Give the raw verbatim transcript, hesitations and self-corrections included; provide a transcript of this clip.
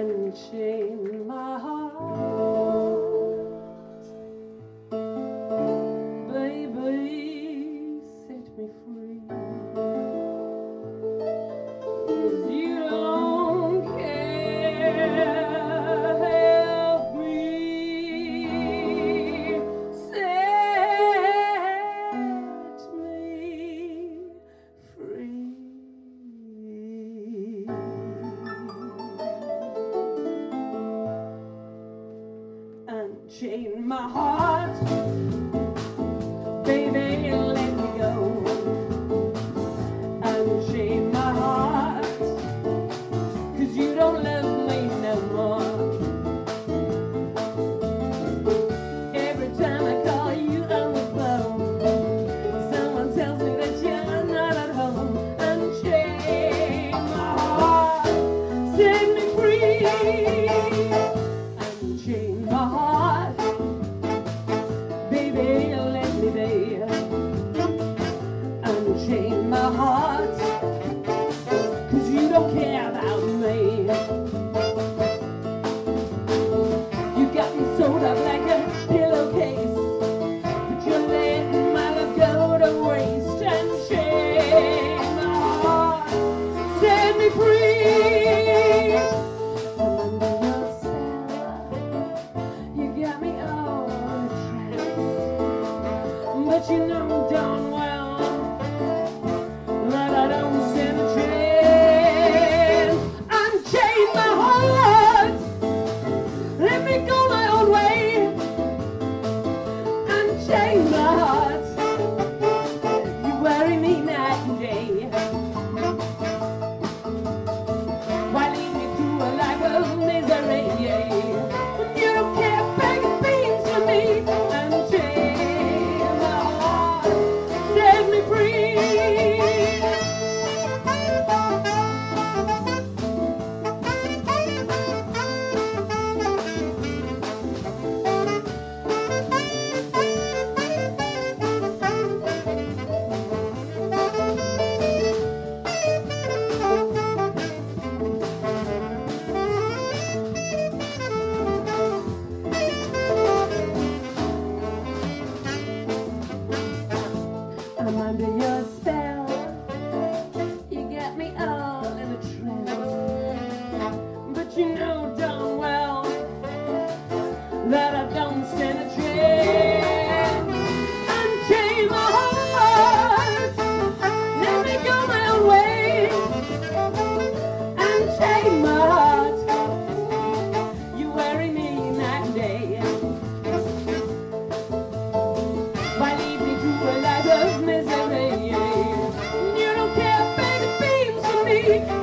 and chain my heart. Baby, set me free, 'cause you don't care. Help me set me free. Unchain my heart, baby, let me go. Unchain my heart, 'cause you don't love me no more. Every time I call you on the phone, someone tells me that you're not at home. Unchain my heart, set me free. Unchain my heart, baby, let me be. Unchain my heart, 'cause you don't care about me. You got me sewed up like a pillowcase, but you're letting my love go to waste. Unchain my heart, set me free. I'm under your spell, you got me all trapped, but you know darn well that I don't stand a chance. Unchain my heart, let me go my own way. Unchain my heart, you worry me night and day. Why lead me through a life of misery when you don't care a bag of beans for me? Unchain my heart, set me free. I'm under your spell, you got me all in a trance, but you know darn well that I don't stand a chance. Unchain my heart, let me go my own way. Unchain my heart, you worry me night and day. Why lead me through a life of misery? You don't care a bag of beans for me.